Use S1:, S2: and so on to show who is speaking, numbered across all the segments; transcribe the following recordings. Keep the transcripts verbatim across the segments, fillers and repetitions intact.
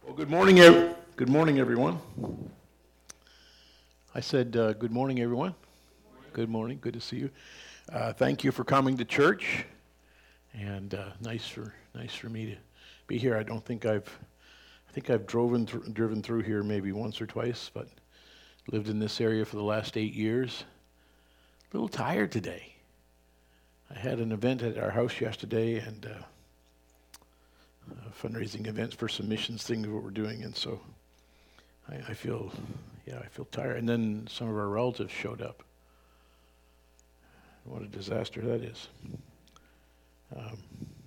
S1: Well, good morning, ev- good morning, everyone. I said, uh, good morning, everyone. Good morning. Good to see you. Uh, thank you for coming to church, and uh, nice for nice for me to be here. I don't think I've, I think I've driven thr driven through here maybe once or twice, but lived in this area for the last eight years. A little tired today. I had an event at our house yesterday, and. Uh, Uh, fundraising events for some missions things what we're doing, and so I, I feel, yeah, I feel tired. And then some of our relatives showed up. What a disaster that is. Um,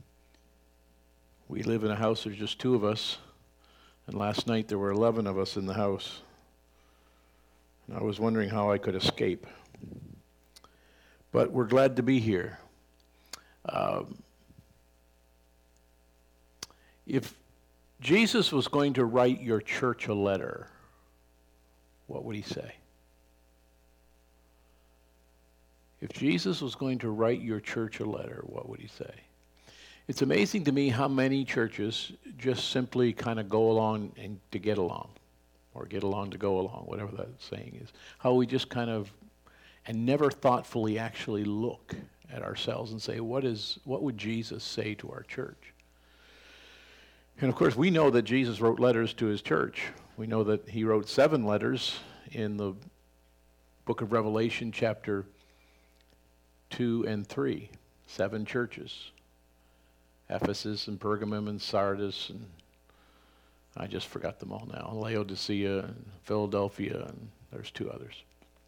S1: we live in a house, there's just two of us, and last night there were eleven of us in the house. And I was wondering how I could escape. But we're glad to be here. Um, If Jesus was going to write your church a letter, what would he say? If Jesus was going to write your church a letter, what would he say? It's amazing to me how many churches just simply kind of go along and to get along, or get along to go along, whatever that saying is. How we just kind of, and never thoughtfully actually look at ourselves and say, what is, what would Jesus say to our church? And of course, we know that Jesus wrote letters to his church. We know that he wrote seven letters in the book of Revelation, chapter two and three. Seven churches. Ephesus and Pergamum and Sardis, and I just forgot them all now. Laodicea and Philadelphia, and there's two others.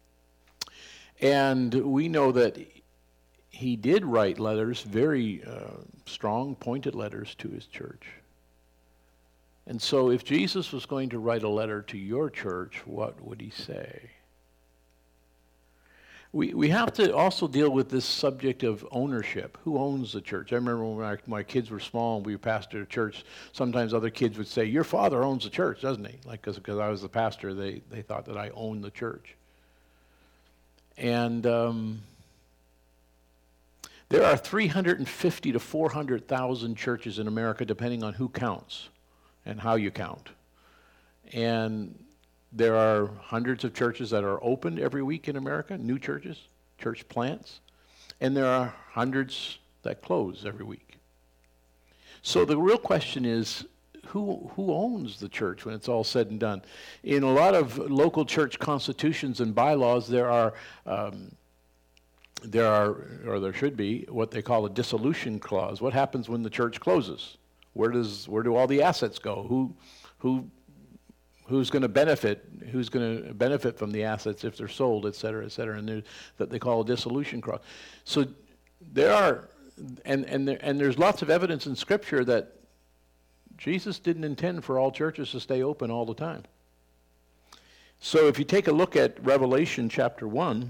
S1: And we know that he did write letters, very uh, strong, pointed letters to his church. And so if Jesus was going to write a letter to your church, what would he say? We we have to also deal with this subject of ownership. Who owns the church? I remember when our, my kids were small and we pastored a church, sometimes other kids would say, your father owns the church, doesn't he? Like, because I was the pastor, they, they thought that I owned the church. And um, there are three hundred fifty to four hundred thousand churches in America, depending on who counts and how you count. And there are hundreds of churches that are opened every week in America, new churches, church plants, and there are hundreds that close every week. So the real question is, who who owns the church when it's all said and done? In a lot of local church constitutions and bylaws, there are um, there are, or there should be, what they call a dissolution clause. What happens when the church closes? Where does where do all the assets go? Who who who's going to benefit? Who's going to benefit from the assets if they're sold, et cetera, et cetera? And there, that they call a dissolution clause. So there are, and and there, and there's lots of evidence in Scripture that Jesus didn't intend for all churches to stay open all the time. So if you take a look at Revelation chapter one,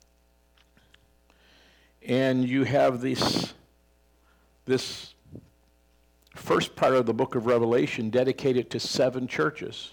S1: and you have this this. first part of the book of Revelation dedicated to seven churches.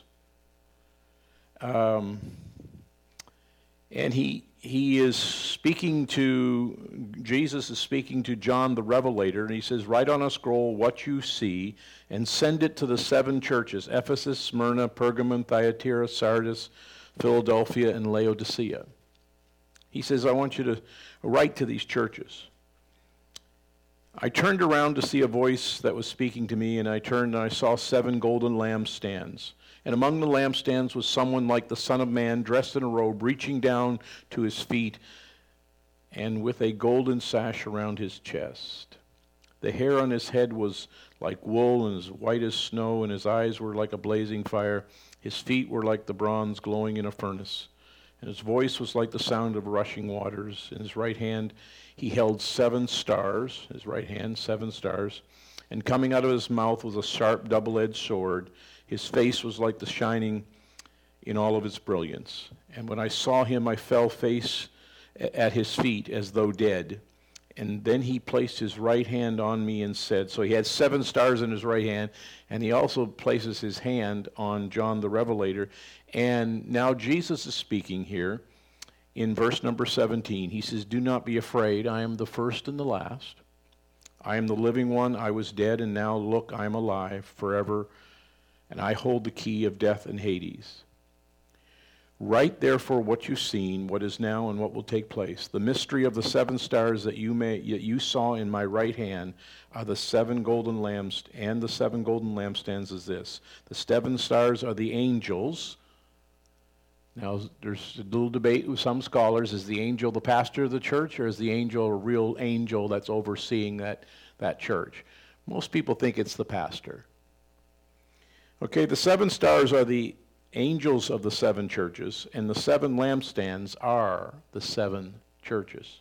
S1: Um, and he he is speaking to, Jesus is speaking to John the Revelator, and he says, write on a scroll what you see and send it to the seven churches, Ephesus, Smyrna, Pergamum, Thyatira, Sardis, Philadelphia, and Laodicea. He says, I want you to write to these churches. I turned around to see a voice that was speaking to me, and I turned and I saw seven golden lampstands. And among the lampstands was someone like the Son of Man, dressed in a robe, reaching down to his feet, and with a golden sash around his chest. The hair on his head was like wool and as white as snow, and his eyes were like a blazing fire. His feet were like the bronze glowing in a furnace. And his voice was like the sound of rushing waters. In his right hand he held seven stars, his right hand, seven stars. And coming out of his mouth was a sharp double-edged sword. His face was like the shining in all of its brilliance. And when I saw him, I fell face at his feet as though dead. And then he placed his right hand on me and said, so he had seven stars in his right hand, and he also places his hand on John the Revelator. And now Jesus is speaking here in verse number seventeen. He says, do not be afraid. I am the first and the last. I am the living one. I was dead, and now look, I am alive forever and I hold the key of death and Hades. Write therefore what you've seen, what is now, and what will take place. The mystery of the seven stars that you may that you saw in my right hand are the seven golden lamps, and the seven golden lampstands is this. The seven stars are the angels. Now, there's a little debate with some scholars. Is the angel the pastor of the church, or is the angel a real angel that's overseeing that, that church? Most people think it's the pastor. Okay, the seven stars are the angels of the seven churches, and the seven lampstands are the seven churches.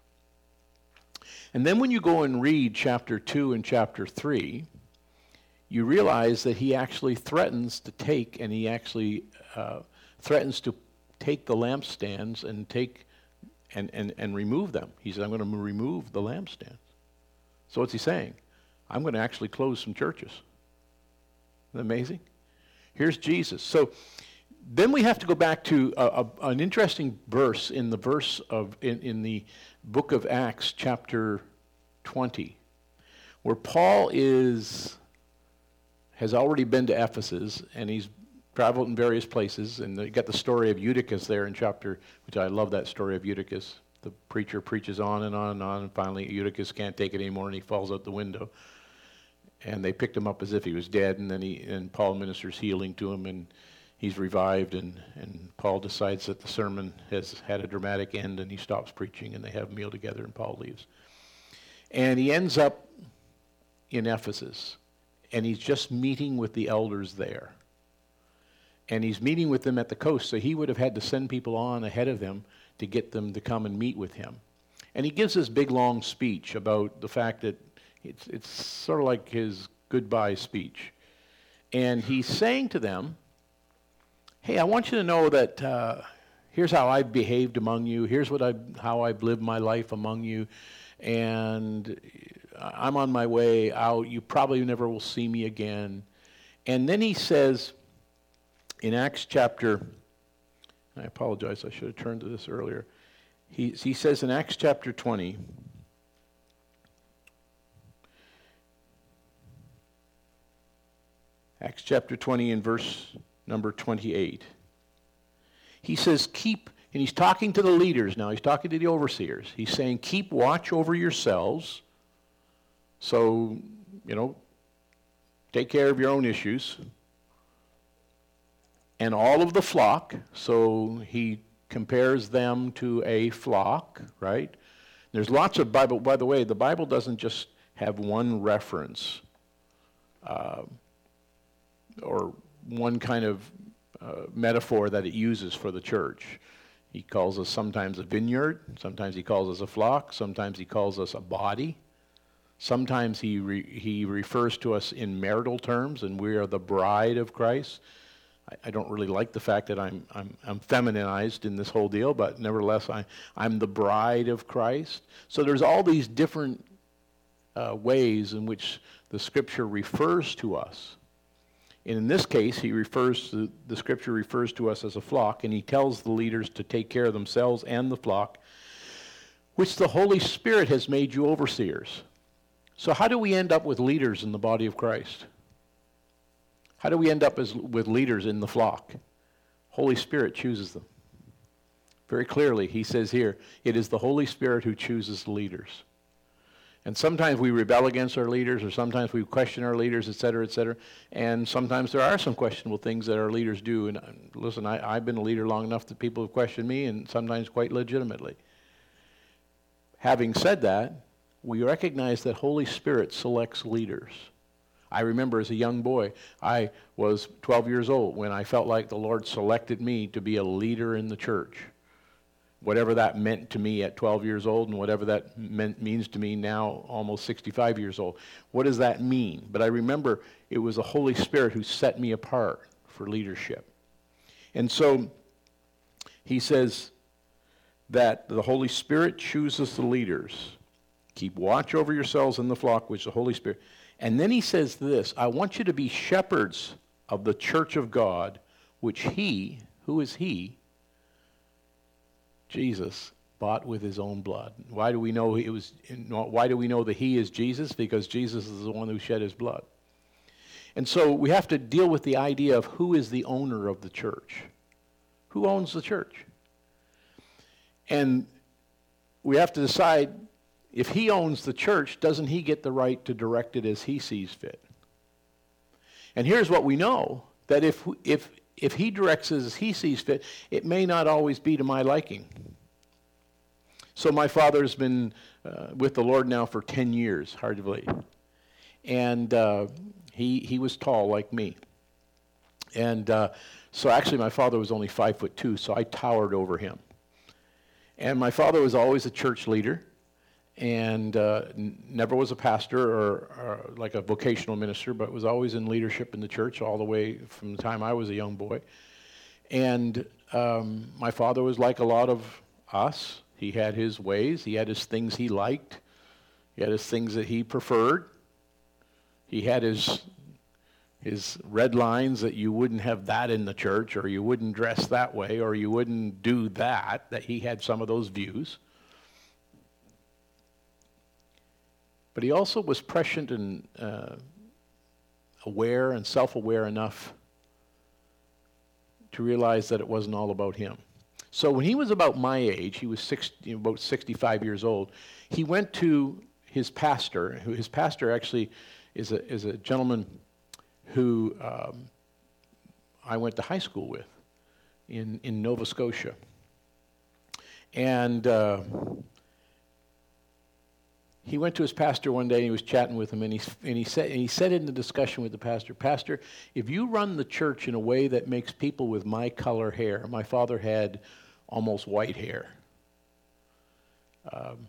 S1: And then when you go and read chapter two and chapter three, you realize that he actually threatens to take, and he actually uh, threatens to take the lampstands and take and, and, and remove them. He said, I'm going to remove the lampstands. So what's he saying? I'm going to actually close some churches. Isn't that amazing? Here's Jesus. So then we have to go back to a, a, an interesting verse in the verse of in, in the book of Acts, chapter twenty, where Paul is has already been to Ephesus, and he's traveled in various places, and you got the story of Eutychus there in chapter, which I love that story of Eutychus. The preacher preaches on and on and on, and finally Eutychus can't take it anymore, and he falls out the window. And they picked him up as if he was dead, and then he and Paul ministers healing to him, and he's revived, and, and Paul decides that the sermon has had a dramatic end, and he stops preaching, and they have a meal together, and Paul leaves. And he ends up in Ephesus, and he's just meeting with the elders there. And he's meeting with them at the coast, so he would have had to send people on ahead of him to get them to come and meet with him. And he gives this big, long speech about the fact that It's, it's sort of like his goodbye speech. And he's saying to them, hey, I want you to know that uh, here's how I've behaved among you. Here's what I, how I've lived my life among you. And I'm on my way out. You probably never will see me again. And then he says in Acts chapter, I apologize, I should have turned to this earlier. He, he says in Acts chapter twenty, Acts chapter twenty and verse number twenty-eight. He says, keep, and he's talking to the leaders now. He's talking to the overseers. He's saying, keep watch over yourselves. So, you know, take care of your own issues. And all of the flock. So he compares them to a flock, right? There's lots of Bible. By the way, the Bible doesn't just have one reference. Uh, or one kind of uh, metaphor that it uses for the church. He calls us sometimes a vineyard, sometimes he calls us a flock, sometimes he calls us a body, sometimes he re- he refers to us in marital terms, and we are the bride of Christ. I, I don't really like the fact that I'm I'm I'm feminized in this whole deal, but nevertheless I I'm the bride of Christ. So there's all these different uh, ways in which the Scripture refers to us. And in this case, he refers to, the Scripture refers to us as a flock, and he tells the leaders to take care of themselves and the flock, which the Holy Spirit has made you overseers. So how do we end up with leaders in the body of Christ? How do we end up as, with leaders in the flock? Holy Spirit chooses them. Very clearly, he says here, it is the Holy Spirit who chooses the leaders. And sometimes we rebel against our leaders, or sometimes we question our leaders, et cetera, et cetera. And sometimes there are some questionable things that our leaders do. And uh, listen, I, I've been a leader long enough that people have questioned me, and sometimes quite legitimately. Having said that, we recognize that Holy Spirit selects leaders. I remember as a young boy, I was twelve years old when I felt like the Lord selected me to be a leader in the church. Whatever that meant to me at twelve years old, and whatever that meant, means to me now, almost sixty-five years old. What does that mean? But I remember it was the Holy Spirit who set me apart for leadership. And so he says that the Holy Spirit chooses the leaders. Keep watch over yourselves in the flock, which the Holy Spirit. And then he says this, I want you to be shepherds of the church of God, which he, who is he? Jesus bought with his own blood. Why do we know it was? Why do we know that he is Jesus? Because Jesus is the one who shed his blood. And so we have to deal with the idea of who is the owner of the church. Who owns the church? And we have to decide, if he owns the church, doesn't he get the right to direct it as he sees fit? And here's what we know, that if if if he directs it as he sees fit, it may not always be to my liking. So my father's been uh, with the Lord now for ten years, hard to believe. And uh, he he was tall like me. And uh, so actually my father was only five foot two, so I towered over him. And my father was always a church leader, and uh, n- never was a pastor or, or like a vocational minister, but was always in leadership in the church all the way from the time I was a young boy. And um, my father was like a lot of us. He had his ways. He had his things he liked. He had his things that he preferred. He had his his red lines that you wouldn't have that in the church, or you wouldn't dress that way, or you wouldn't do that, that he had some of those views. But he also was prescient and uh, aware and self-aware enough to realize that it wasn't all about him. So when he was about my age, he was six, you know, about sixty-five years old, he went to his pastor, who his pastor actually is a is a gentleman who um, I went to high school with in, in Nova Scotia. And uh, he went to his pastor one day, and he was chatting with him, and he, and he said, and he said in the discussion with the pastor, Pastor, if you run the church in a way that makes people with my color hair, my father had almost white hair, um,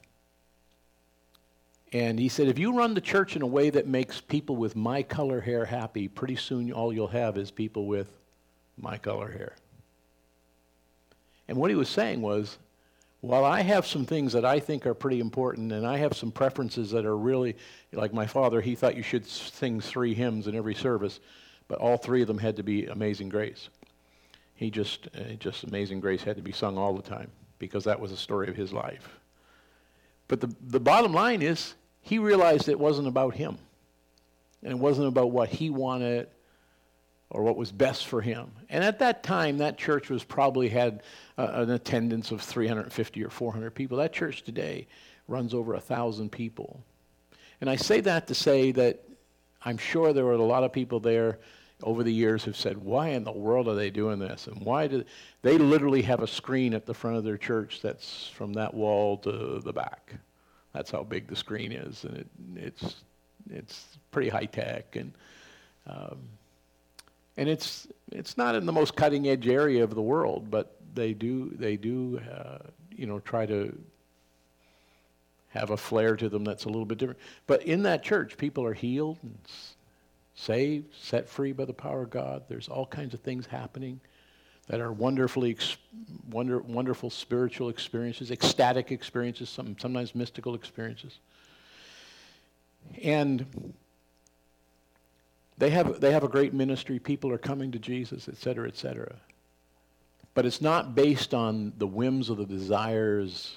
S1: and he said, if you run the church in a way that makes people with my color hair happy, pretty soon all you'll have is people with my color hair. And what he was saying was, while I have some things that I think are pretty important, and I have some preferences that are really, like my father, he thought you should sing three hymns in every service, but all three of them had to be Amazing Grace. He just, uh, just Amazing Grace had to be sung all the time, because that was the story of his life. But the, the bottom line is, he realized it wasn't about him, and it wasn't about what he wanted or what was best for him. And at that time, that church was probably had uh, an attendance of three hundred fifty or four hundred people. That church today runs over one thousand people. And I say that to say that I'm sure there were a lot of people there over the years who've said, why in the world are they doing this? And why do they literally have a screen at the front of their church that's from that wall to the back? That's how big the screen is, and it, it's it's pretty high tech, and um, and it's it's not in the most cutting edge area of the world, but they do they do uh, you know try to have a flair to them that's a little bit different. But in that church, people are healed and saved, set free by the power of God. There's all kinds of things happening that are wonderfully, ex- wonder, wonderful spiritual experiences, ecstatic experiences, some, sometimes mystical experiences. And they have they have a great ministry. People are coming to Jesus, et cetera, et cetera. But it's not based on the whims or the desires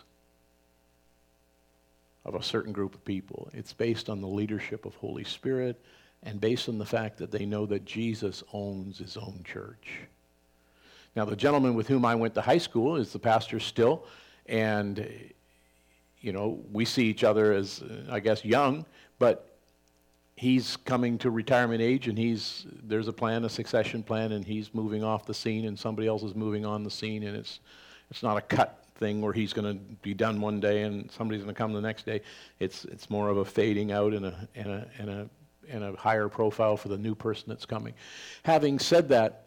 S1: of a certain group of people. It's based on the leadership of Holy Spirit, and based on the fact that they know that Jesus owns his own church. Now, the gentleman with whom I went to high school is the pastor still, and, you know, we see each other as, I guess, young, but he's coming to retirement age, and he's there's a plan, a succession plan, and he's moving off the scene, and somebody else is moving on the scene, and it's it's not a cut thing where he's going to be done one day and somebody's going to come the next day. It's it's more of a fading out and a and a and a and a higher profile for the new person that's coming. Having said that,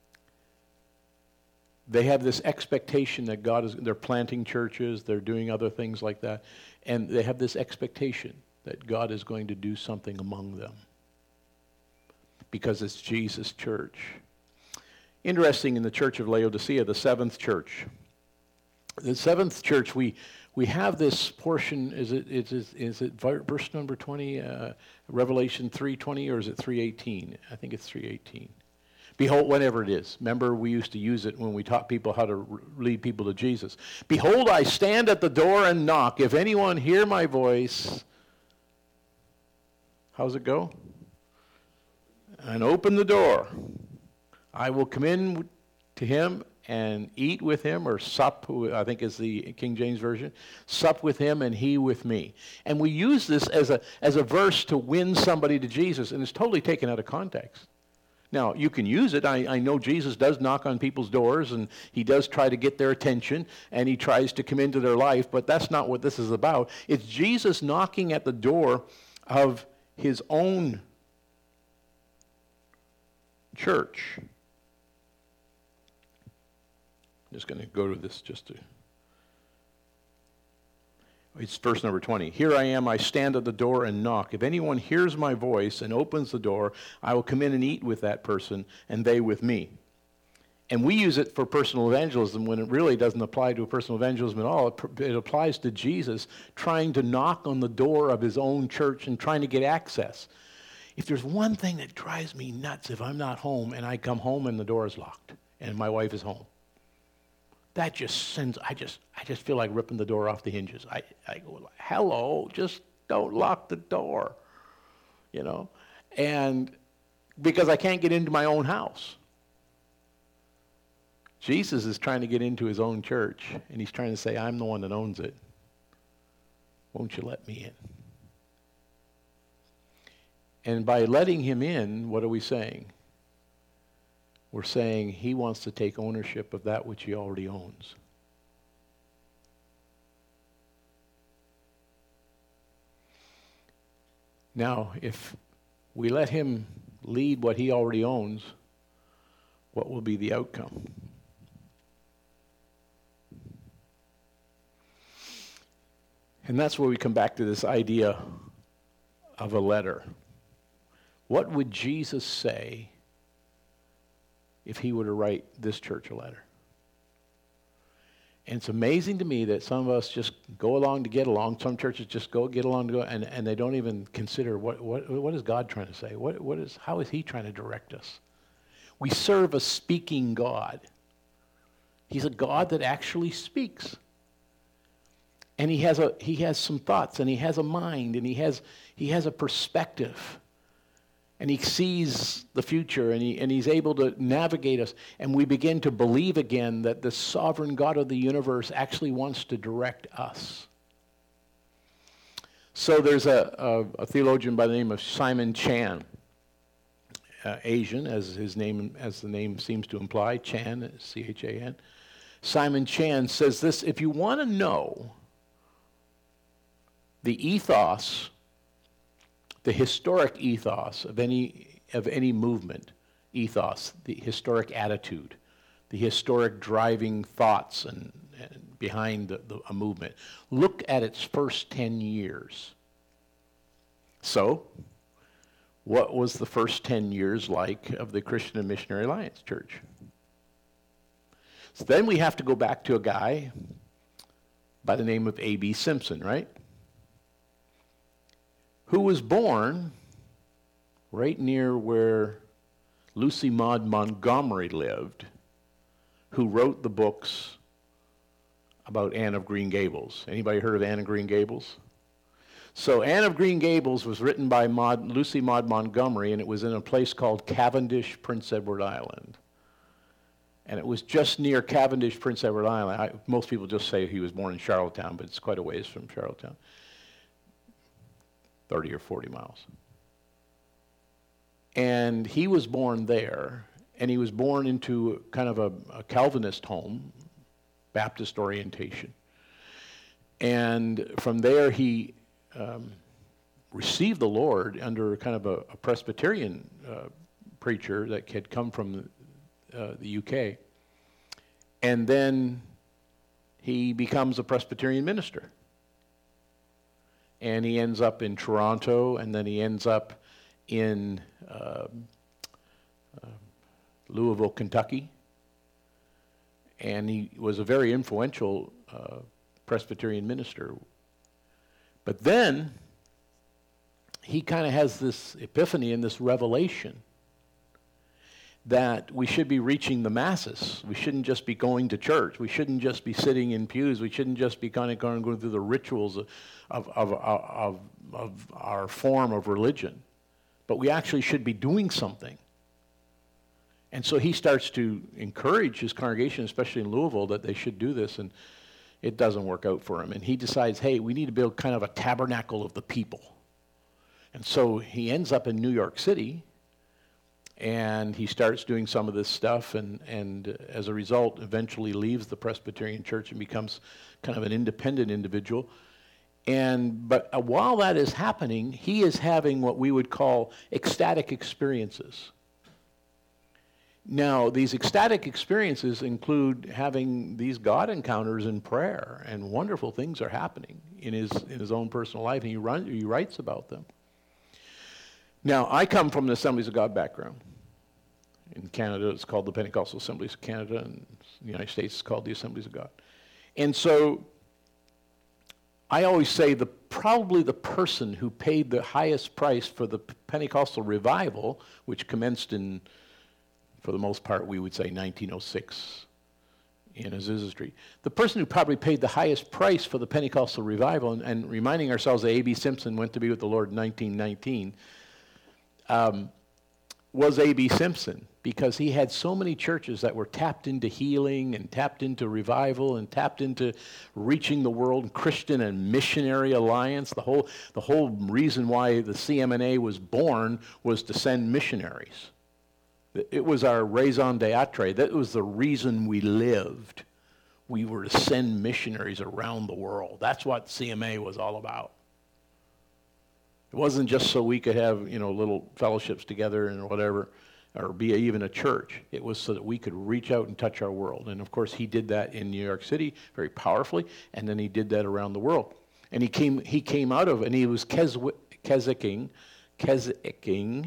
S1: they have this expectation that God is, they're planting churches, they're doing other things like that, and they have this expectation that God is going to do something among them because it's Jesus' church. Interesting, in the church of Laodicea, the seventh church. The seventh church, we we have this portion, is it is it, is it verse number twenty, uh, Revelation three twenty, or is it three eighteen? I think it's three eighteen. Behold, whatever it is. Remember, we used to use it when we taught people how to r- lead people to Jesus. Behold, I stand at the door and knock. If anyone hear my voice, how's it go? and open the door. I will come in to him and eat with him, or sup, I think is the King James Version, sup with him and he with me. And we use this as a, as a verse to win somebody to Jesus, and it's totally taken out of context. Now, you can use it. I, I know Jesus does knock on people's doors, and he does try to get their attention, and he tries to come into their life, but that's not what this is about. It's Jesus knocking at the door of his own church. I'm just going to go to this just to... It's verse number twenty. Here I am, I stand at the door and knock. If anyone hears my voice and opens the door, I will come in and eat with that person, and they with me. And we use it for personal evangelism when it really doesn't apply to personal evangelism at all. It, it applies to Jesus trying to knock on the door of his own church and trying to get access. If there's one thing that drives me nuts, if I'm not home and I come home and the door is locked and my wife is home, that just sends, I just I just feel like ripping the door off the hinges. I, I go, hello, just don't lock the door, you know, and because I can't get into my own house. Jesus is trying to get into his own church, and he's trying to say, I'm the one that owns it. Won't you let me in? And by letting him in, what are we saying? We're saying he wants to take ownership of that which he already owns. Now, if we let him lead what he already owns, what will be the outcome? And that's where we come back to this idea of a letter. What would Jesus say if he were to write this church a letter? And it's amazing to me that some of us just go along to get along. Some churches just go get along to go, and, and they don't even consider what, what what is God trying to say? What what is how is he trying to direct us? We serve a speaking God. He's a God that actually speaks. And he has a he has some thoughts, and he has a mind, and he has he has a perspective. And he sees the future, and, he, and he's able to navigate us. And we begin to believe again that the sovereign God of the universe actually wants to direct us. So there's a, a, a theologian by the name of Simon Chan, uh, Asian, as his name, as the name seems to imply, Chan, C H A N. Simon Chan says this: if you want to know the ethos, the historic ethos of any of any movement, ethos, the historic attitude, the historic driving thoughts and, and behind the, the, a movement, look at its first ten years. So, what was the first ten years like of the Christian and Missionary Alliance Church? So then we have to go back to a guy by the name of A B Simpson, right? Who was born right near where Lucy Maud Montgomery lived, who wrote the books about Anne of Green Gables. Anybody heard of Anne of Green Gables? So Anne of Green Gables was written by Maud, Lucy Maud Montgomery, and it was in a place called Cavendish, Prince Edward Island. And it was just near Cavendish, Prince Edward Island. I, most people just say he was born in Charlottetown, but it's quite a ways from Charlottetown. thirty or forty miles. And he was born there, and he was born into kind of a, a Calvinist home, Baptist orientation. And from there he um, received the Lord under kind of a, a Presbyterian uh, preacher that had come from uh, the U K. And then he becomes a Presbyterian minister. And he ends up in Toronto, and then he ends up in uh, uh, Louisville, Kentucky. And he was a very influential uh, Presbyterian minister. But then he kind of has this epiphany and this revelation that we should be reaching the masses. We shouldn't just be going to church. We shouldn't just be sitting in pews. We shouldn't just be kind of going, going through the rituals of, of, of, of, of our form of religion. But we actually should be doing something. And so he starts to encourage his congregation, especially in Louisville, that they should do this, and it doesn't work out for him. And he decides, hey, we need to build kind of a tabernacle of the people. And so he ends up in New York City, and he starts doing some of this stuff, and, and as a result, eventually leaves the Presbyterian Church and becomes kind of an independent individual. And but uh, while that is happening, he is having what we would call ecstatic experiences. Now, these ecstatic experiences include having these God encounters in prayer, and wonderful things are happening in his in his own personal life, and he, run, he writes about them. Now, I come from an Assemblies of God background. In Canada, it's called the Pentecostal Assemblies of Canada, and in the United States, it's called the Assemblies of God. And so, I always say the probably the person who paid the highest price for the Pentecostal revival, which commenced in, for the most part, we would say nineteen oh six in Azusa Street. The person who probably paid the highest price for the Pentecostal revival, and, and reminding ourselves that A B Simpson went to be with the Lord in nineteen nineteen, um, was A B Simpson, because he had so many churches that were tapped into healing and tapped into revival and tapped into reaching the world, Christian and Missionary Alliance. The whole, the whole reason why the C M N A was born was to send missionaries. It was our raison d'etre. That was the reason we lived. We were to send missionaries around the world. That's what C M A was all about. It wasn't just so we could have, you know, little fellowships together and whatever, or be a, even a church. It was so that we could reach out and touch our world. And of course, he did that in New York City very powerfully, and then he did that around the world. And he came, he came out of, and he was Keswicking, Keswicking.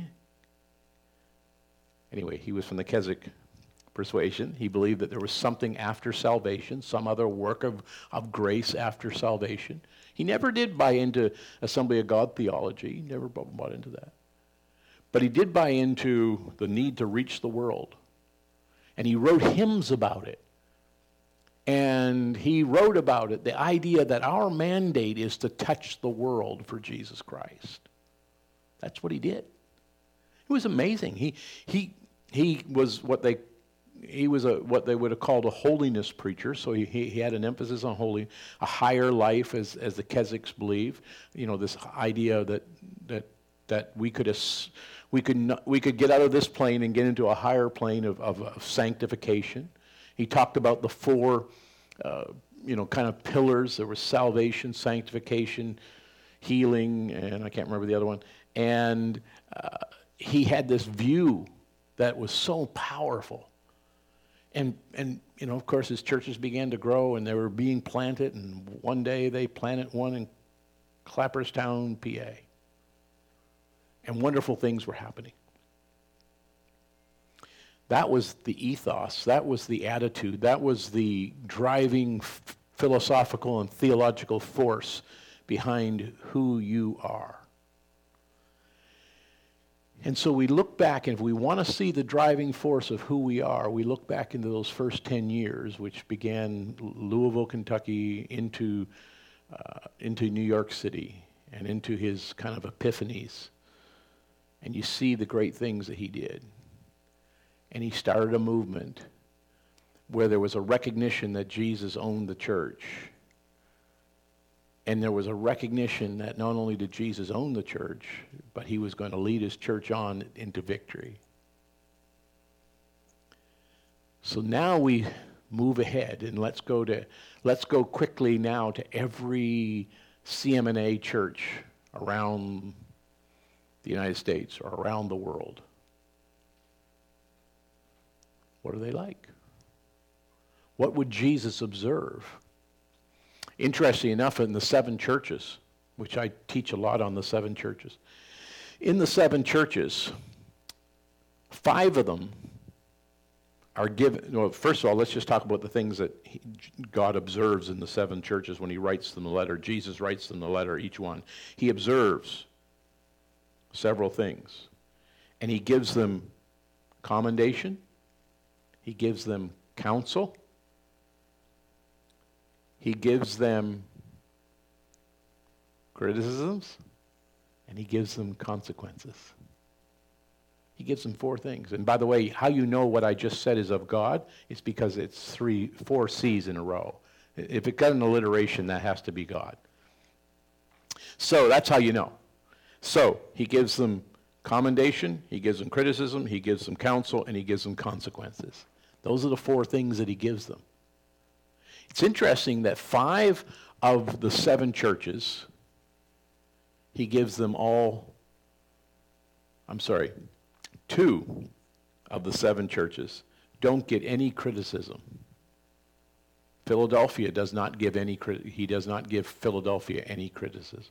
S1: Anyway, he was from the Keswick persuasion. He believed that there was something after salvation, some other work of, of grace after salvation. He never did buy into Assembly of God theology. He never bought into that. But he did buy into the need to reach the world. And he wrote hymns about it. And he wrote about it, the idea that our mandate is to touch the world for Jesus Christ. That's what he did. It was amazing. He he he was what they he was a what they would have called a holiness preacher. So he he, he had an emphasis on holy, a higher life, as as the Keswicks believe. You know, this idea that that that we could as, we could not, we could get out of this plane and get into a higher plane of of, of sanctification. He talked about the four, uh, you know, kind of pillars. There was salvation, sanctification, healing, and I can't remember the other one. And uh, he had this view that was so powerful. And, and you know, of course, his churches began to grow, and they were being planted, and one day they planted one in Clapperstown, P A. And wonderful things were happening. That was the ethos, that was the attitude, that was the driving f- philosophical and theological force behind who you are. And so we look back, and if we want to see the driving force of who we are, we look back into those first ten years, which began Louisville, Kentucky, into, uh, into New York City, and into his kind of epiphanies. And you see the great things that he did. And he started a movement where there was a recognition that Jesus owned the church. And there was a recognition that not only did Jesus own the church, but he was going to lead his church on into victory. So now we move ahead, and let's go to let's go quickly now to every C M N A church around the United States or around the world. What are they like? What would Jesus observe? Interesting enough, in the seven churches, which I teach a lot on the seven churches, in the seven churches, five of them are given, well, first of all, let's just talk about the things that he, God observes in the seven churches when he writes them the letter. Jesus writes them the letter, each one. He observes several things, and he gives them commendation, he gives them counsel, he gives them criticisms, and he gives them consequences. He gives them four things. And by the way, how you know what I just said is of God is because it's three, four C's in a row. If it got an alliteration, that has to be God. So that's how you know. So he gives them commendation, he gives them criticism, he gives them counsel, and he gives them consequences. Those are the four things that he gives them. It's interesting that five of the seven churches, he gives them all, I'm sorry, two of the seven churches don't get any criticism. Philadelphia does not give any, he does not give Philadelphia any criticism.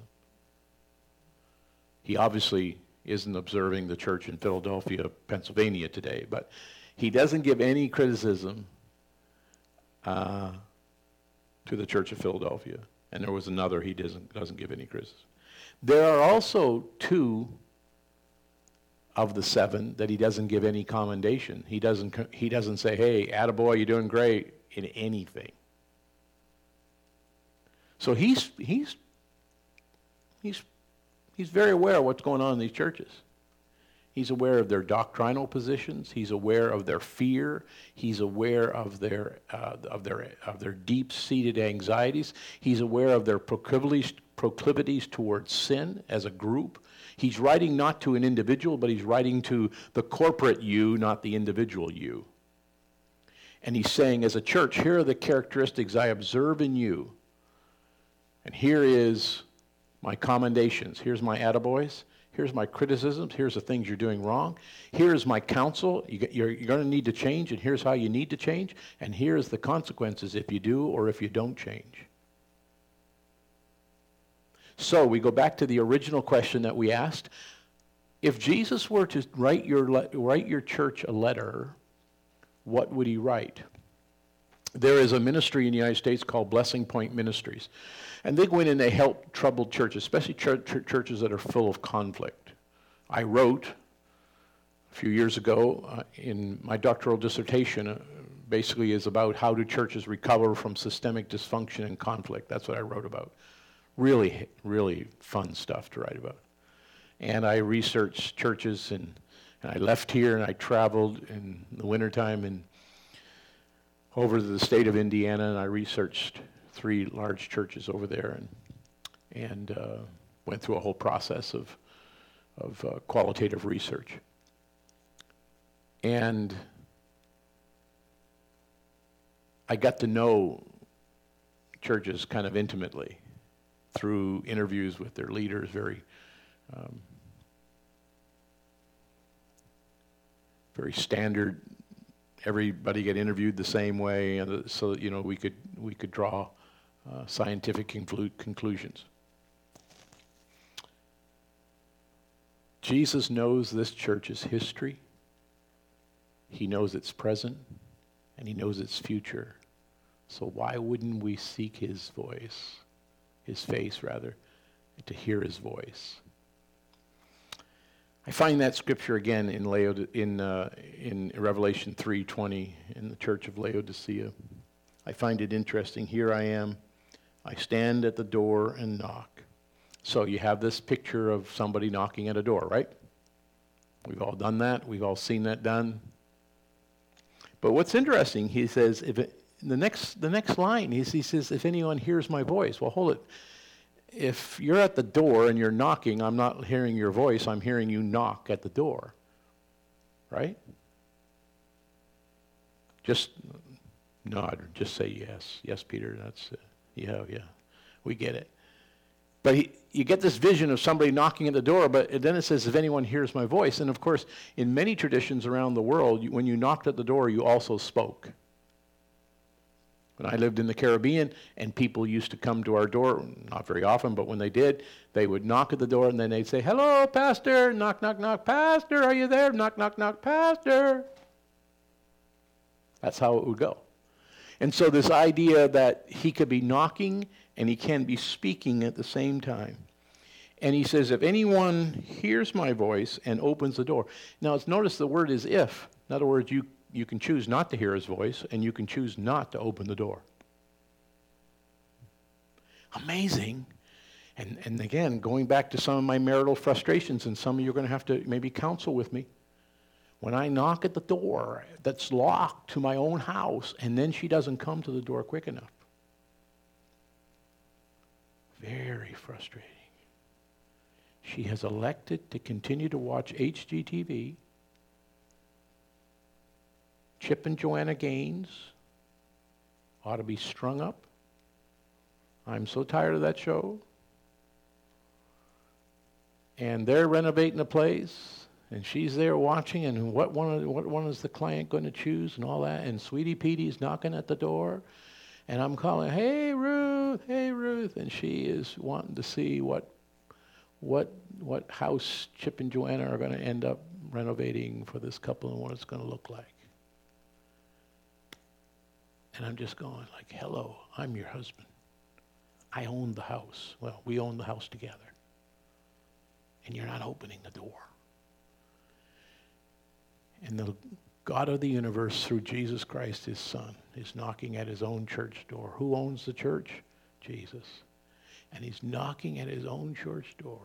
S1: He obviously isn't observing the church in Philadelphia, Pennsylvania today, but he doesn't give any criticism uh, to the church of Philadelphia. And there was another he doesn't, doesn't give any criticism. There are also two of the seven that he doesn't give any commendation. He doesn't, he doesn't say, hey, attaboy, you're doing great, in anything. So he's, he's, he's, he's very aware of what's going on in these churches. He's aware of their doctrinal positions. He's aware of their fear. He's aware of their uh, of their of their deep-seated anxieties. He's aware of their proclivities proclivities towards sin as a group. He's writing not to an individual, but he's writing to the corporate you, not the individual you. And he's saying, as a church, here are the characteristics I observe in you. And here is my commendations. Here's my attaboys. Here's my criticisms. Here's the things you're doing wrong. Here's my counsel. You, you're, you're going to need to change, and here's how you need to change. And here's the consequences if you do or if you don't change. So we go back to the original question that we asked. If Jesus were to write your, le- write your church a letter, what would he write? There is a ministry in the United States called Blessing Point Ministries. And they go in and they help troubled churches, especially ch- ch- churches that are full of conflict. I wrote a few years ago uh, in my doctoral dissertation, uh, basically is about how do churches recover from systemic dysfunction and conflict. That's what I wrote about. Really, really fun stuff to write about. And I researched churches, and, and I left here and I traveled in the wintertime and over to the state of Indiana, and I researched three large churches over there, and and uh, went through a whole process of of uh, qualitative research. And I got to know churches kind of intimately through interviews with their leaders, very um, very standard. Everybody get interviewed the same way, and so that, you know, we could we could draw uh, scientific conclu- conclusions. Jesus knows this church's history. He knows its present, and he knows its future. So why wouldn't we seek his voice, his face rather, to hear his voice? I find that scripture again in Laod- in uh, in Revelation three twenty in the church of Laodicea. I find it interesting. Here I am. I stand at the door and knock. So you have this picture of somebody knocking at a door, right? We've all done that. We've all seen that done. But what's interesting, he says, if it, the next the next line, he, he says, if anyone hears my voice. Well, hold it. If you're at the door and you're knocking, I'm not hearing your voice, I'm hearing you knock at the door. Right? Just nod, or just say yes. Yes, Peter, that's, uh, yeah, yeah, we get it. But he, you get this vision of somebody knocking at the door, but then it says, if anyone hears my voice. And of course, in many traditions around the world, you, when you knocked at the door, you also spoke. When I lived in the Caribbean, and people used to come to our door, not very often, but when they did, they would knock at the door, and then they'd say, hello, pastor, knock, knock, knock, pastor, are you there? Knock, knock, knock, pastor. That's how it would go. And so this idea that he could be knocking and he can be speaking at the same time. And he says, if anyone hears my voice and opens the door. Now, it's, notice the word is if. In other words, you You can choose not to hear his voice, and you can choose not to open the door. Amazing. And, and again, going back to some of my marital frustrations, and some of you are going to have to maybe counsel with me. when I knock at the door that's locked to my own house, and then she doesn't come to the door quick enough. Very frustrating. She has elected to continue to watch H G T V, Chip and Joanna Gaines ought to be strung up. I'm so tired of that show. And they're renovating the place, and she's there watching, and what one, what one is the client going to choose and all that, and Sweetie Petey's knocking at the door, and I'm calling, hey, Ruth, hey, Ruth, and she is wanting to see what what what house Chip and Joanna are going to end up renovating for this couple and what it's going to look like. And I'm just going like, hello, I'm your husband. I own the house. Well, we own the house together. And you're not opening the door. And the God of the universe, through Jesus Christ, his Son, is knocking at his own church door. Who owns the church? Jesus. And he's knocking at his own church door.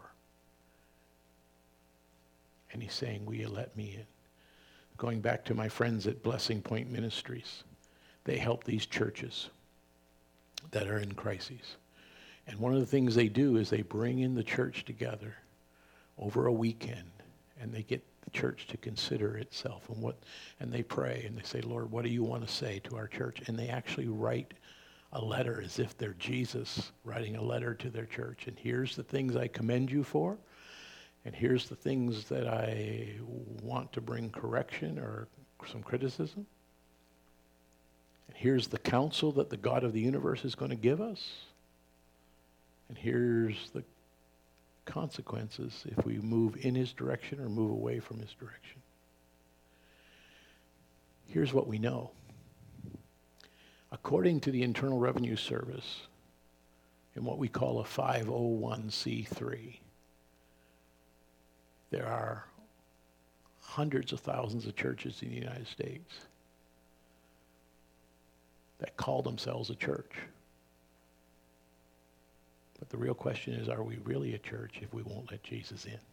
S1: And he's saying, will you let me in? Going back to my friends at Blessing Point Ministries, they help these churches that are in crises. And one of the things they do is they bring in the church together over a weekend, and they get the church to consider itself, and what, and they pray, and they say, Lord, what do you want to say to our church? And they actually write a letter as if they're Jesus writing a letter to their church. And here's the things I commend you for, and here's the things that I want to bring correction or some criticism. And here's the counsel that the God of the universe is going to give us. And here's the consequences if we move in his direction or move away from his direction. Here's what we know. According to the Internal Revenue Service, in what we call a five oh one c three, there are hundreds of thousands of churches in the United States that call themselves a church. But the real question is, are we really a church if we won't let Jesus in?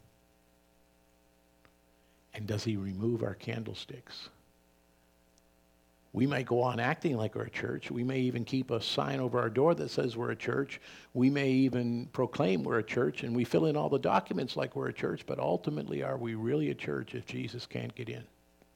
S1: And does he remove our candlesticks? We might go on acting like we're a church. We may even keep a sign over our door that says we're a church. We may even proclaim we're a church, and we fill in all the documents like we're a church, but ultimately, are we really a church if Jesus can't get in?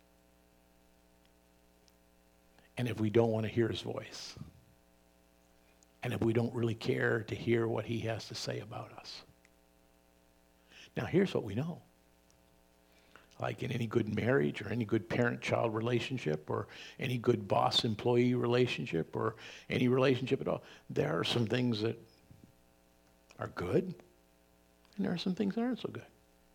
S1: And if we don't want to hear his voice? And if we don't really care to hear what he has to say about us? Now, here's what we know. Like in any good marriage or any good parent-child relationship or any good boss-employee relationship or any relationship at all, there are some things that are good and there are some things that aren't so good.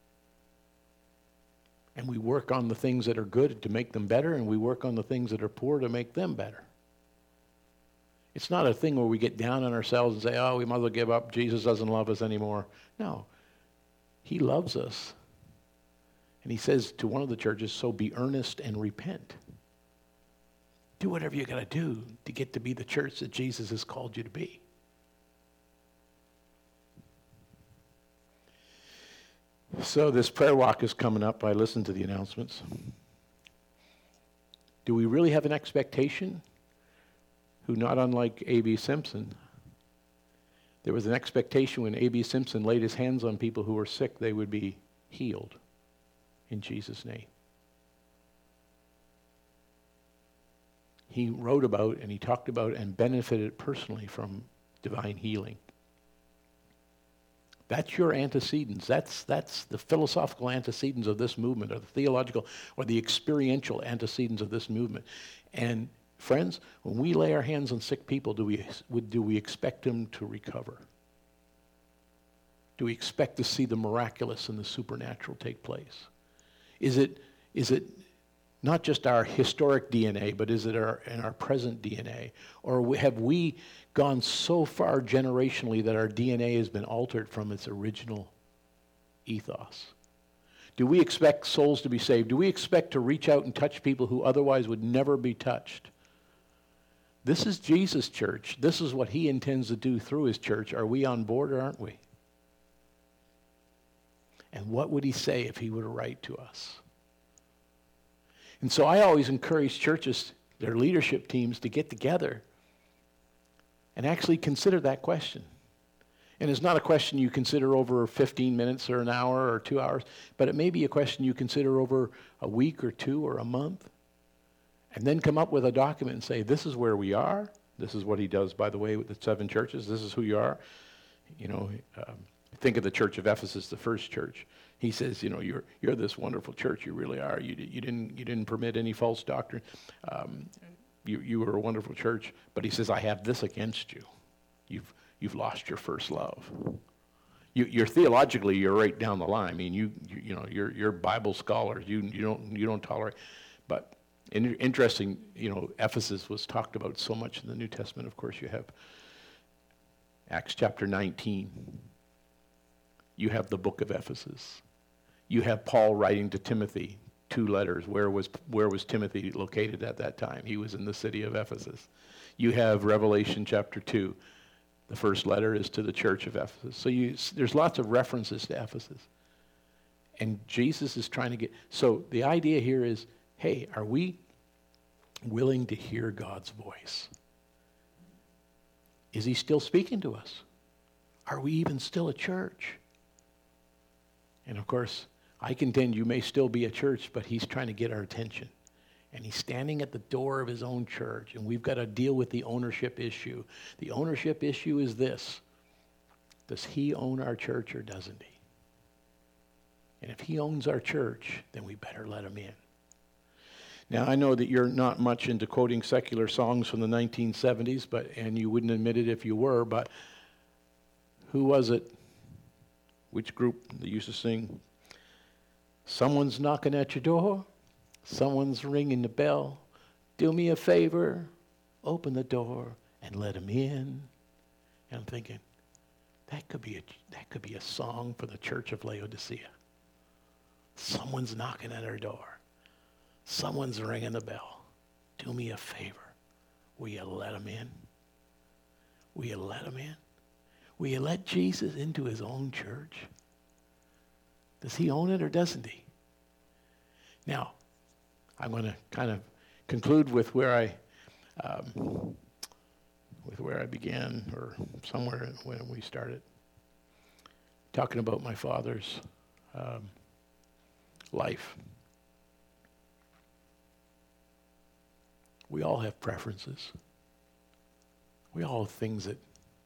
S1: And we work on the things that are good to make them better, and we work on the things that are poor to make them better. It's not a thing where we get down on ourselves and say, oh, we might as well give up. Jesus doesn't love us anymore. No. He loves us. And he says to one of the churches, so be earnest and repent. Do whatever you got to do to get to be the church that Jesus has called you to be. So this prayer walk is coming up. I listened to the announcements. Do we really have an expectation? Who, not unlike A B Simpson, there was an expectation when A B Simpson laid his hands on people who were sick, they would be healed in Jesus' name. He wrote about and he talked about and benefited personally from divine healing. That's your antecedents. That's, that's the philosophical antecedents of this movement, or the theological or the experiential antecedents of this movement. And friends, when we lay our hands on sick people, do we, do we expect them to recover? Do we expect to see the miraculous and the supernatural take place? Is it, is it not just our historic D N A, but is it our, in our present D N A? Or have we gone so far generationally that our D N A has been altered from its original ethos? Do we expect souls to be saved? Do we expect to reach out and touch people who otherwise would never be touched? This is Jesus' church. This is what he intends to do through his church. Are we on board or aren't we? And what would he say if he were to write to us? And so I always encourage churches, their leadership teams, to get together and actually consider that question. And it's not a question you consider over fifteen minutes or an hour or two hours, but it may be a question you consider over a week or two or a month. And then come up with a document and say, this is where we are. This is what he does, by the way, with the seven churches. This is who you are. You know, um, think of the church of Ephesus, the first church. He says, you know, you're you're this wonderful church. You really are. You you didn't you didn't permit any false doctrine. Um, you you were a wonderful church. But he says, I have this against you. You've you've lost your first love. You, you're theologically, you're right down the line. I mean, you you, you know, you're you're Bible scholars. You you don't you don't tolerate. But in, interesting, you know, Ephesus was talked about so much in the New Testament. Of course, you have Acts chapter nineteen. You have the book of Ephesus. You have Paul writing to Timothy two letters. Where was where was Timothy located at that time? He was in the city of Ephesus. You have Revelation chapter two. The first letter is to the church of Ephesus. So you, there's lots of references to Ephesus. And Jesus is trying to get, so the idea here is, hey, are we willing to hear God's voice? Is he still speaking to us? Are we even still a church? And of course, I contend you may still be a church, but he's trying to get our attention. And he's standing at the door of his own church, and we've got to deal with the ownership issue. The ownership issue is this. Does he own our church or doesn't he? And if he owns our church, then we better let him in. Now, I know that you're not much into quoting secular songs from the nineteen seventies, but and you wouldn't admit it if you were, but who was it? Which group that used to sing, someone's knocking at your door, someone's ringing the bell, do me a favor, open the door and let him in. And I'm thinking, that could be a, that could be a song for the church of Laodicea. Someone's knocking at our door. Someone's ringing the bell. Do me a favor. Will you let him in? Will you let him in? Will you let Jesus into his own church? Does he own it or doesn't he? Now, I'm going to kind of conclude with where I, um, with where I began, or somewhere when we started, talking about my father's um, life. We all have preferences. We all have things that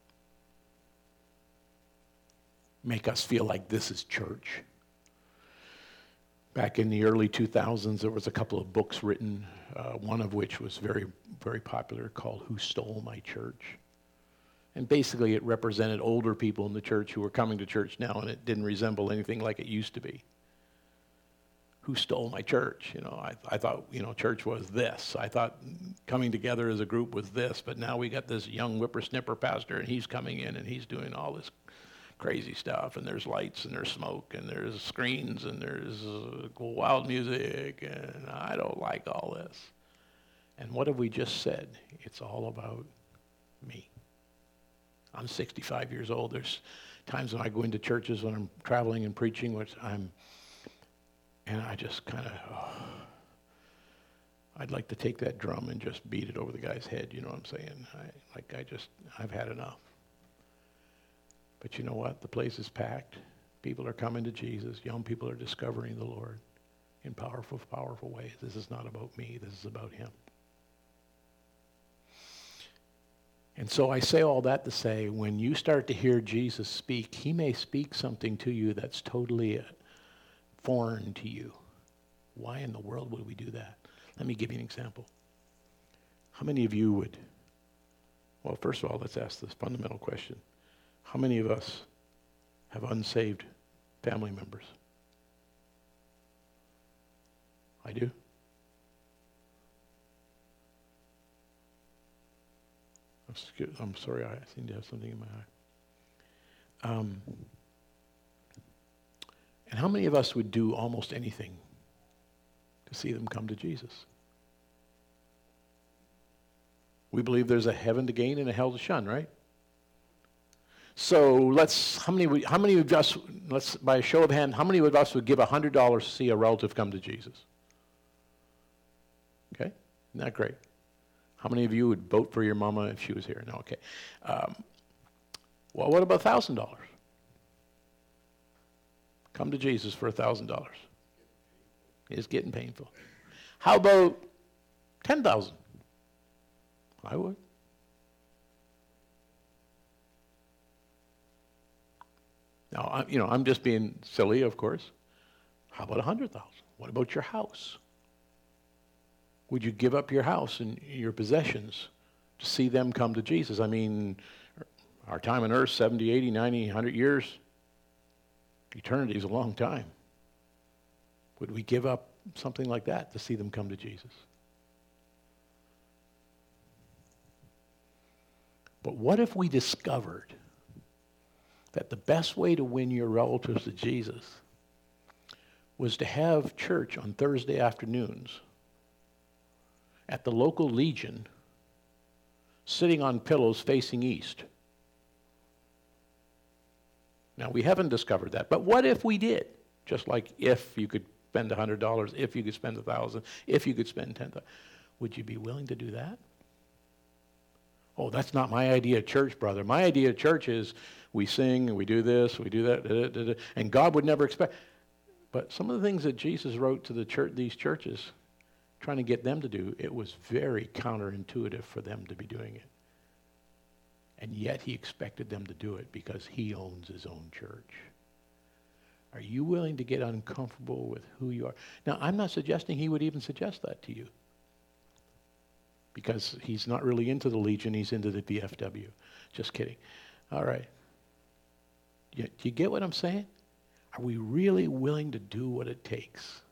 S1: make us feel like this is church. Back in the early two thousands, there was a couple of books written, uh, one of which was very, very popular, called Who Stole My Church? And basically it represented older people in the church who were coming to church now, and it didn't resemble anything like it used to be. Who stole my church? You know, I, I thought, you know, church was this. I thought coming together as a group was this, but now we got this young whippersnapper pastor, and he's coming in, and he's doing all this crazy stuff, and there's lights, and there's smoke, and there's screens, and there's uh, wild music, and I don't like all this. And what have we just said? It's all about me. I'm sixty-five years old. There's times when I go into churches when I'm traveling and preaching, which I'm, and I just kind of, oh, I'd like to take that drum and just beat it over the guy's head, you know what I'm saying? I, like I just, I've had enough. But you know what? The place is packed. People are coming to Jesus. Young people are discovering the Lord in powerful, powerful ways. This is not about me. This is about him. And so I say all that to say, when you start to hear Jesus speak, he may speak something to you that's totally foreign to you. Why in the world would we do that? Let me give you an example. How many of you would, well, first of all, let's ask this fundamental question. How many of us have unsaved family members? I do. I'm sorry, I seem to have something in my eye. Um, and how many of us would do almost anything to see them come to Jesus? We believe there's a heaven to gain and a hell to shun, right? So let's, how many, would, how many of us, let's, by a show of hand, how many of us would give one hundred dollars to see a relative come to Jesus? Okay? Isn't that great? How many of you would vote for your mama if she was here? No, okay. Um, well, what about one thousand dollars? Come to Jesus for one thousand dollars. It's getting painful. How about ten thousand dollars? I would. Now, I, you know, I'm just being silly, of course. How about one hundred thousand dollars? What about your house? Would you give up your house and your possessions to see them come to Jesus? I mean, our time on earth, seventy, eighty, ninety, one hundred years. Eternity is a long time. Would we give up something like that to see them come to Jesus? But what if we discovered that the best way to win your relatives to Jesus was to have church on Thursday afternoons at the local Legion, sitting on pillows facing east? Now, we haven't discovered that, but what if we did? Just like if you could spend one hundred dollars, if you could spend one thousand dollars, if you could spend ten thousand dollars. Would you be willing to do that? Oh, that's not my idea of church, brother. My idea of church is we sing and we do this, we do that, da, da, da, and God would never expect. But some of the things that Jesus wrote to the church, these churches, trying to get them to do, it was very counterintuitive for them to be doing it. And yet he expected them to do it because he owns his own church. Are you willing to get uncomfortable with who you are? Now, I'm not suggesting he would even suggest that to you, because he's not really into the Legion, he's into the V F W. Just kidding. All right. You, do you get what I'm saying? Are we really willing to do what it takes?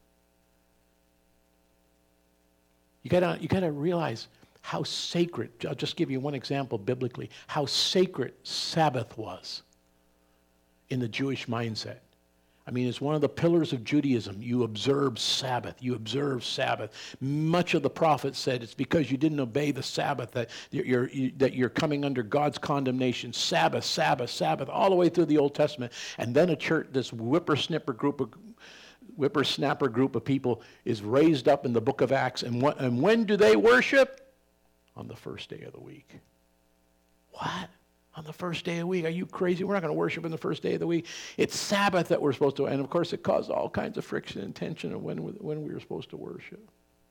S1: You gotta, you gotta realize how sacred, I'll just give you one example biblically, how sacred Sabbath was in the Jewish mindset. I mean, it's one of the pillars of Judaism. You observe Sabbath. You observe Sabbath. Much of the prophets said it's because you didn't obey the Sabbath that you're, you, that you're coming under God's condemnation. Sabbath, Sabbath, Sabbath, all the way through the Old Testament. And then a church, this whippersnapper group of whippersnapper group of people is raised up in the book of Acts. And, what, and when do they worship? On the first day of the week. What? On the first day of the week? Are you crazy? We're not going to worship on the first day of the week. It's Sabbath that we're supposed to. And of course, it caused all kinds of friction and tension of when, when we were supposed to worship.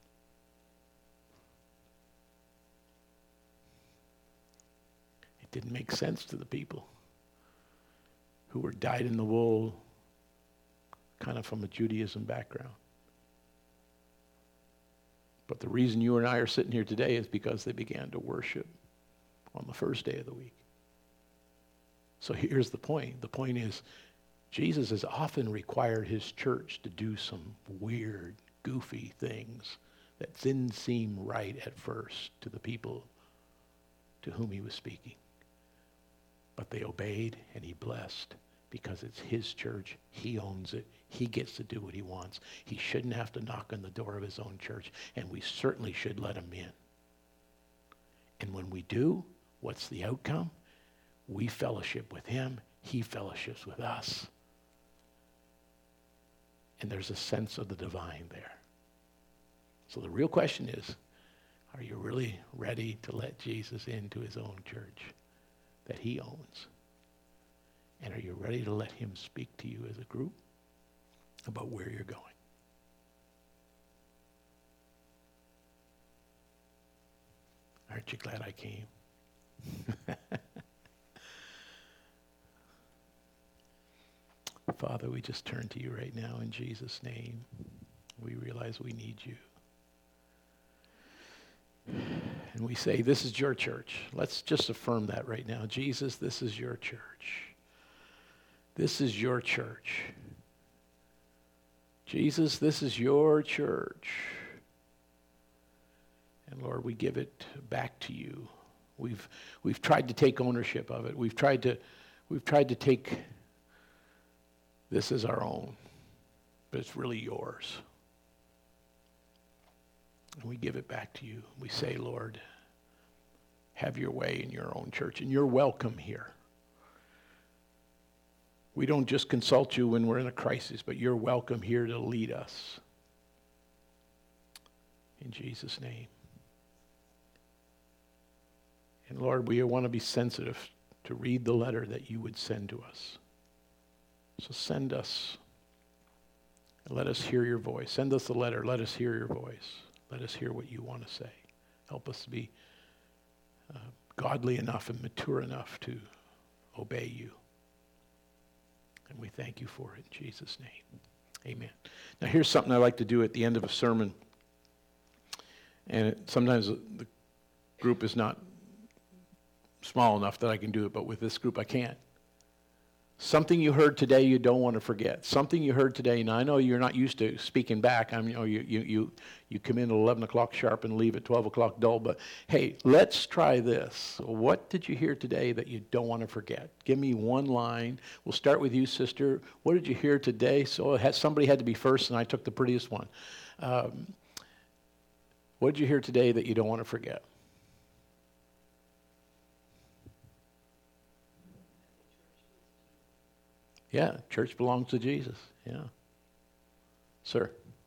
S1: It didn't make sense to the people who were dyed in the wool, kind of from a Judaism background. But the reason you and I are sitting here today is because they began to worship on the first day of the week. So here's the point. The point is, Jesus has often required his church to do some weird, goofy things that didn't seem right at first to the people to whom he was speaking. But they obeyed and he blessed because it's his church. He owns it. He gets to do what he wants. He shouldn't have to knock on the door of his own church, and we certainly should let him in. And when we do, what's the outcome? We fellowship with him. He fellowships with us. And there's a sense of the divine there. So the real question is, are you really ready to let Jesus into his own church that he owns? And are you ready to let him speak to you as a group about where you're going? Aren't you glad I came? Father, we just turn to you right now in Jesus' name. We realize we need you. And we say, this is your church. Let's just affirm that right now. Jesus, this is your church. This is your church. Jesus, this is your church. And Lord, we give it back to you. We've we've tried to take ownership of it. We've tried to we've tried to take this as our own, but it's really yours. And we give it back to you. We say, Lord, have your way in your own church, and you're welcome here. We don't just consult you when we're in a crisis, but you're welcome here to lead us. In Jesus' name. And Lord, we want to be sensitive to read the letter that you would send to us. So send us. And let us hear your voice. Send us the letter. Let us hear your voice. Let us hear what you want to say. Help us to be uh, godly enough and mature enough to obey you. And we thank you for it in Jesus' name. Amen. Now here's something I like to do at the end of a sermon. And it, sometimes the group is not small enough that I can do it, but with this group I can't. Something you heard today you don't want to forget. Something you heard today. Now I know you're not used to speaking back. I mean, you know, you you you, you come in at eleven o'clock sharp and leave at twelve o'clock dull. But hey, let's try this. What did you hear today that you don't want to forget? Give me one line. We'll start with you, sister. What did you hear today? So it had, somebody had to be first, and I took the prettiest one. Um, what did you hear today that you don't want to forget? Yeah, church belongs to Jesus. Yeah. Sir.